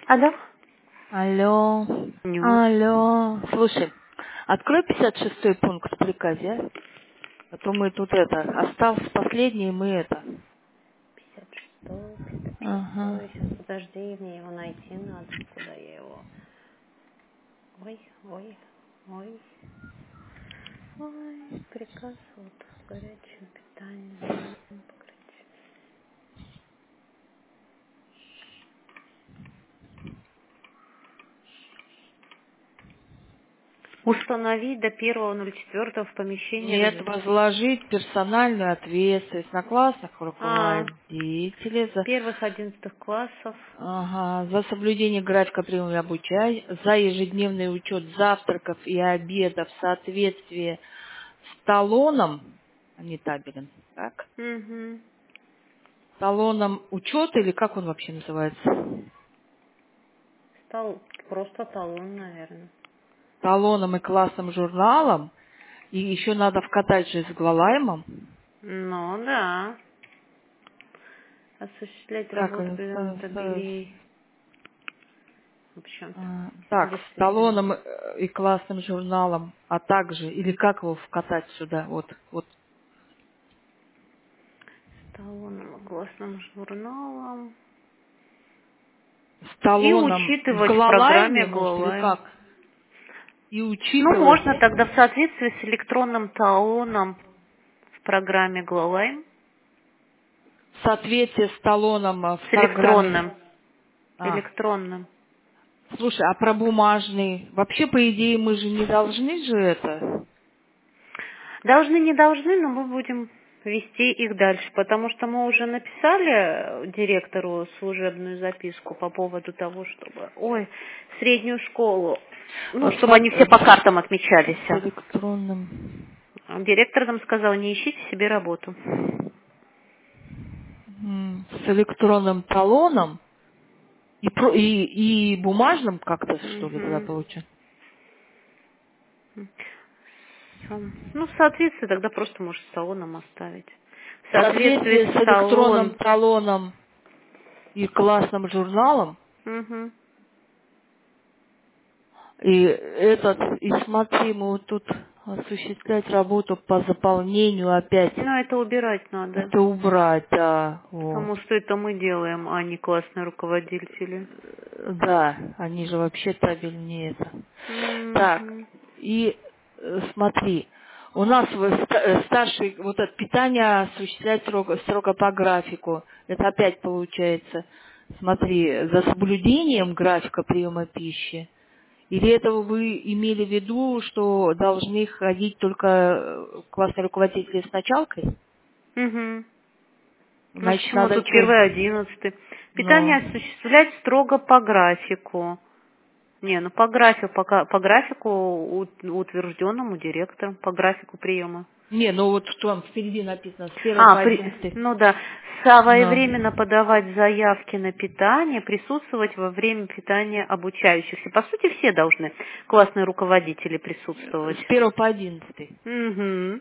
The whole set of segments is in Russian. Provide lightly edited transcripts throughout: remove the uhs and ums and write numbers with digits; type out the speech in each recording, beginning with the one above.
Алло. Алло, Ню. алло. Слушай, открой 56-й пункт в приказе, а? А то мы тут остался последний, мы 56, 56. Ага. Сейчас подожди, мне его найти надо. Куда я его? Ой, ой, ой. Ой, приказ вот горячее питание. Установить до 1.04 в помещении Нет, где? возложить персональную ответственность на классных А, руководителей за, первых 11 классов. за соблюдение графика приема и обучения, за ежедневный учет завтраков и обедов в соответствии с талоном, а не табелем, так? Угу. Талоном учета или как он вообще называется? Стал просто талон, наверное. Талоном и классным журналом, и еще надо вкатать же с глалаймом. Ну да. Осуществлять Так, работу приема табелей. В общем-то, так, с действительно. талоном и классным журналом, а также, или как его вкатать сюда, вот, С талоном, гласным журналом. с И талоном в учитывать в программе глалайме, может, или Глолайм. как? И Ну, учитывать можно тогда в соответствии с электронным талоном в программе Глолайм. соответствие с талоном в С программе. электронным. А, Электронным. слушай, а про бумажный? Вообще, по идее, мы же не должны же это. Должны, не должны, но мы будем вести их дальше, потому что мы уже написали директору служебную записку по поводу того, чтобы, среднюю школу, ну, Вот чтобы они все по картам отмечались. с электронным. Директор нам сказал, не ищите себе работу. С электронным талоном и бумажным как-то, что ли, тогда Мгм. получится? Ну, в соответствии тогда просто можешь с талоном оставить. В В соответствии соответствии с с электронным талон. талоном и классным журналом, Мгм. и смотри, мы вот тут осуществлять работу по заполнению опять. Ну, это убирать надо. Это убрать, да, вот. Потому что это мы делаем, а не классные руководители. Да, они же вообще табель не это. Так, Мгм. и смотри, у нас старший, вот это питание осуществлять строго по графику. Это опять получается, смотри, за соблюдением графика приема пищи. Или этого вы имели в виду, что должны ходить только классные руководители с началкой? Мгм. Ну Значит, почему надо тут что? первый 11? Ну, Питание осуществлять строго по графику. Не, ну по графику утвержденному директором, по графику приема. не, ну вот там впереди написано с 1 по 11. Ну да, Ну, своевременно подавать заявки на питание, присутствовать во время питания обучающихся. По сути, все должны, классные руководители, присутствовать. с 1 по 11. Угу.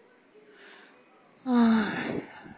Ах.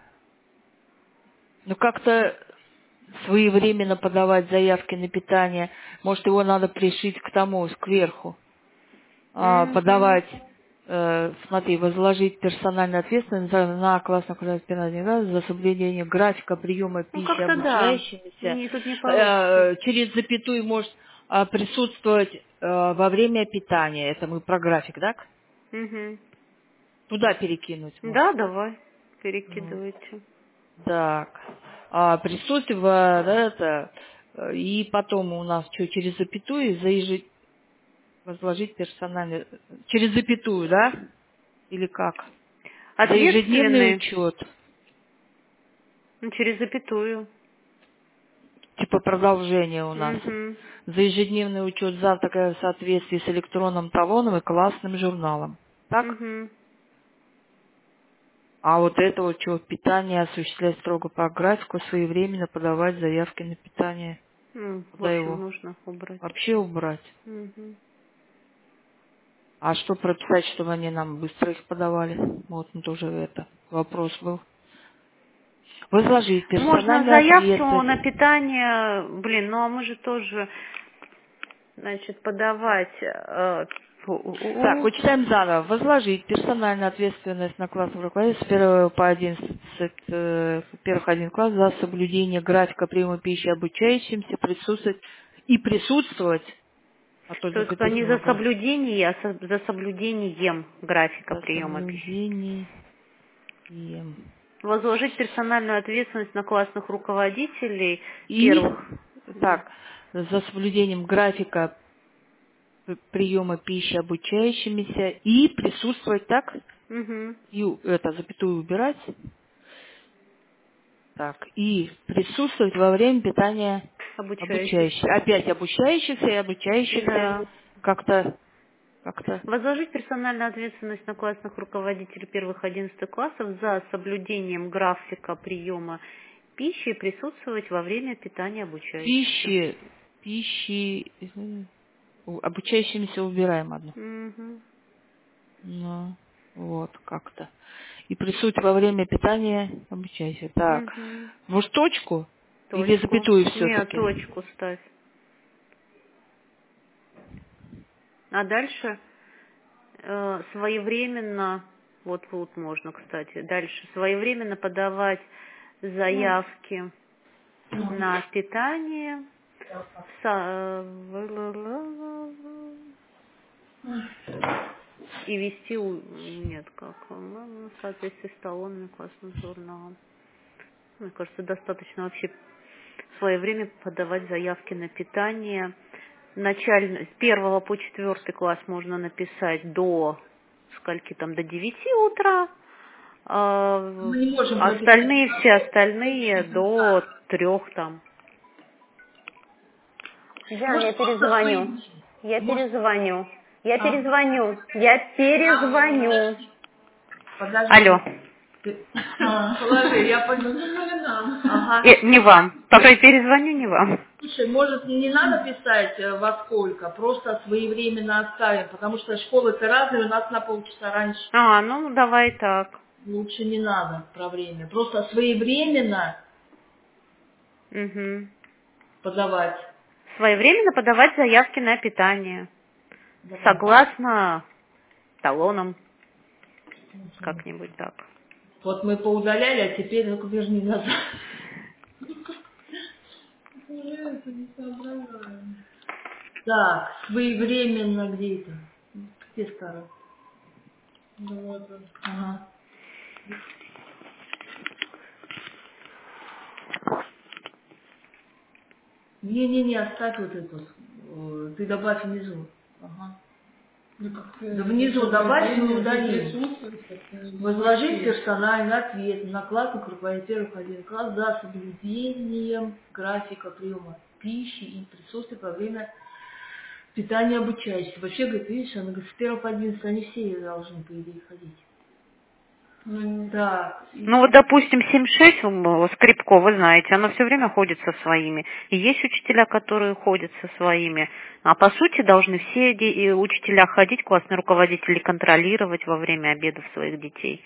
Ну, как-то своевременно подавать заявки на питание. Может, его надо пришить к тому, кверху. Угу. Подавать, смотри, возложить персональную ответственность на классных руководителей за соблюдение графика приема Ну, пищи как-то да. обучающимися. Тут не получится. Через запятую может присутствовать во время питания. Это мы про график, так? Угу. Туда перекинуть, может. Да, давай, Вот. перекидывайте. Так. Присутствие и потом у нас что, через запятую возложить персональный. Через запятую, да? Или как? За ежедневный Ответственный, учет. ну, через запятую. Типа продолжение у нас. Угу. За ежедневный учет завтрака в соответствии с электронным талоном и классным журналом. Так? Угу. А вот это вот что, питание осуществлять строго по графику, своевременно подавать заявки на питание. В Куда общем, его нужно убрать. вообще убрать? Угу. А что прописать, чтобы они нам быстро их подавали? Вот тоже это вопрос был. Возложить Можно персональную заявку на ответственность. питание, ну а мы же тоже, значит, подавать. Так, вот читаем заново. Возложить персональную ответственность на классных руководителей с 1 по 11, первых 1 класс за соблюдение графика приема пищи обучающимся, присутствовать, а то То есть запятых не за много, соблюдение, а за соблюдением графика за приема пищи. соблюдением. Возложить персональную ответственность на классных руководителей И, первых. так, за соблюдением графика приема пищи обучающимися и присутствовать, так? Угу. И это запятую убирать. Так, и присутствовать во время питания Обучающихся. обучающихся. Опять обучающихся и обучающихся Да. как-то. Возложить персональную ответственность на классных руководителей первых 11 классов за соблюдением графика приема пищи и присутствовать во время питания обучающихся. Пищи, обучающимися убираем одну. Угу. Ну, вот, как-то. И присутствовать во время питания обучающихся. Так, Угу. может точку? Или Точку. запятую Нет, все-таки? точку ставь. А дальше своевременно, вот можно, кстати, дальше своевременно подавать заявки на питание и вести, нет, как, в соответствии с талонами классным журналом. Мне кажется, достаточно вообще в свое время подавать заявки на питание. Начально, с 1 по 4 класс можно написать до скольки там, до 9 утра. Мы не можем Остальные, прописать. все остальные до 3 там. Жан, я Может, просто перезвоню. свои. Я Может, перезвоню. Я а? перезвоню. Я перезвоню. Подожди. Алло. Положи, я пойду. Ага. Не вам. Пока я перезвоню, не вам. Слушай, может, не надо писать во сколько, просто своевременно оставим, потому что школы-то разные, у нас на полчаса раньше. Ну давай так. Лучше не надо про время. Просто своевременно Угу. подавать. Своевременно подавать заявки на питание. Давай. Согласно талонам. Как-нибудь так. Вот мы поудаляли, а теперь ну-ка верни назад. Так, своевременно где это? Где старый? Ага. Не, оставь вот эту. Ты добавь внизу. Ага. Да внизу добавь, мы удалим. Возложить персональный ответ на классных руководителей 1 класс за соблюдением графика приема пищи и присутствия во время питания обучающихся. Вообще, говорит, видишь, она говорит, с 1 по 11 они все должны, по идее, ходить. Да. Вот, допустим, 7-6 Скрипко, вы знаете, она все время ходит со своими. И есть учителя, которые ходят со своими. А по сути должны все учителя ходить, классные руководители контролировать во время обедов своих детей.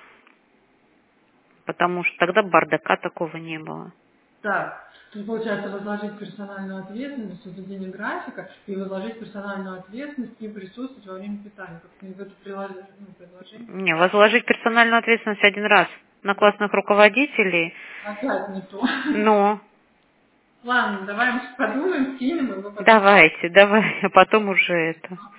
Потому что тогда бардака такого не было. Так. Тут получается возложить персональную ответственность, соблюдение графика и возложить персональную ответственность и присутствовать во время питания. Как-то это предложение. Не, возложить персональную ответственность один раз на классных руководителей. Опять не то. Но. Ладно, давай мы подумаем, скинем его. Давайте, а потом уже это.